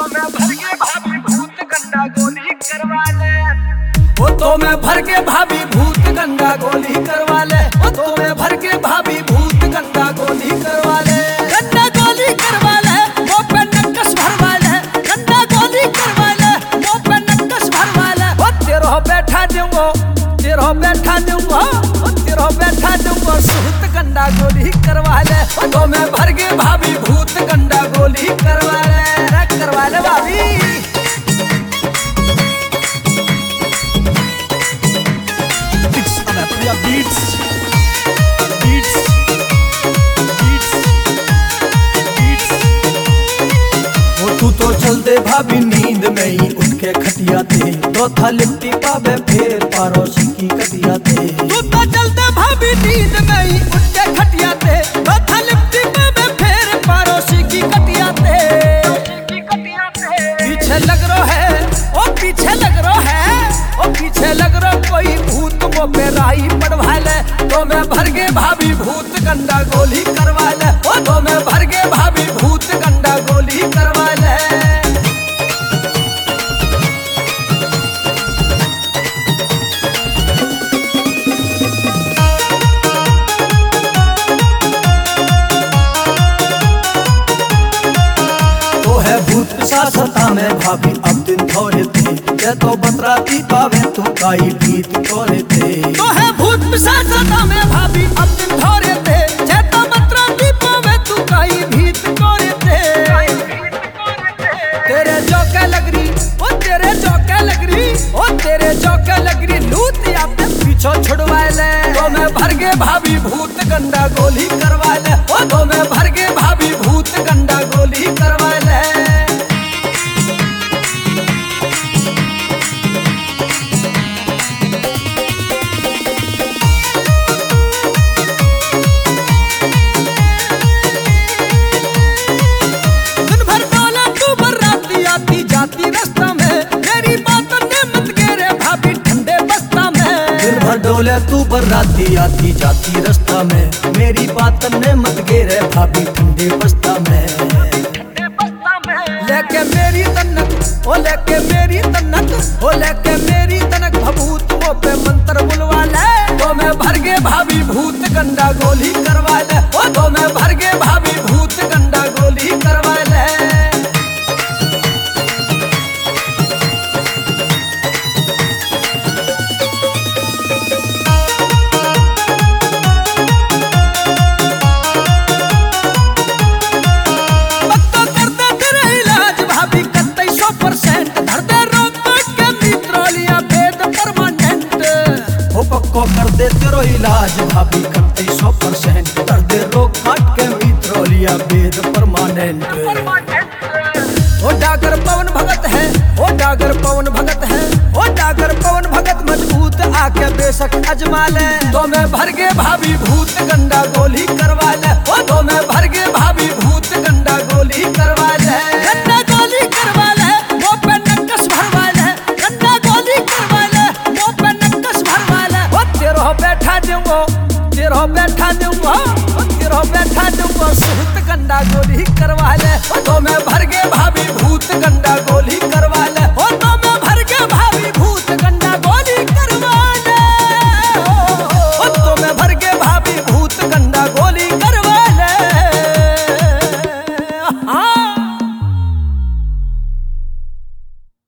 तो मैं भर के भाभी भूत गंगा गोली करवा ले। तो मैं भर के भाभी भूत गंगा गोली करवा ले। गंगा गोली करवा ले, वो पे नक्कस भरवा ले। गंगा गोली करवा ले, वो पे नक्कस भरवा ले। ओ तेरो बैठा दूंगो, तेरो बैठा दूंगो, तेरो बैठा दूंगो, सूत गंगा गोली करवा ले। तो मैं भर के भाभी भूत गंगा गोली करवा ले। करवा ले भाभी। Beats, beats, beats, beats। वो तू तो चल दे भाभी नींद में ही उठ के खटिया थे। तो था लिपटी पावे फिर पड़ोसी की कटिया थे। तू तो चल दे भाभी नींद में ही उठ के खटिया थे। तो था लिपटी पावे फिर पड़ोसी की कटिया थे। पीछे लग रो है, ओ पीछे लग रो है, ओ पीछे लग रो कोई भूत वो पे राई पड़वा ले। तो मैं भर के भाभी भूत गंडा गोली करवा ले। ओ तो मैं भर के भाभी भूत गंडा गोली करवा ले। तो है भूत पिशाचता में भाभी अब दिन थोड़े थे। ये तो बतराती पावे तू काई भीत तोरे थे। तो है भूत पिशाचता में भाभी अब दिन थोड़े थे। ये तो बतराती पावे तू काई भीत तोरे थे। तेरे चौके लग रही, ओ तेरे चौके लग रही, ओ तेरे चौके लग रही, लूट या पे पीछो छुड़वा ले। तो मैं भर के भाभी भूत गंडा गोली करवा ले। ओ तो मैं भर के भाभी भूत गंडा गोली करवा ले। डोले तू बर्राती आती जाती रास्ता में। मेरी बात ने मत घेरे भाभी ठंडे बस्ता में। लेके मेरी तनक, ओ लेके मेरी तनक, ओ लेके मेरी तनक भभूत वो पे मंत्र बुलवा ले। तो मैं भर के भाभी भूत गंडा गोली करवा ले। ओ तो मैं भर के भाभी भूत गंडा गोली करवा ले। को कर दे तेरो इलाज भाभी करते 100%। कर दे रोक काट के मित्रोलिया वेद परमानेंट। ओ डागर पवन भगत है, ओ डागर पवन भगत है, ओ डागर पवन भगत मजबूत आके बेशक अजमा ले। तो मैं भर के भाभी भूत गंडा गोली करवा ले। ओ तो मैं भर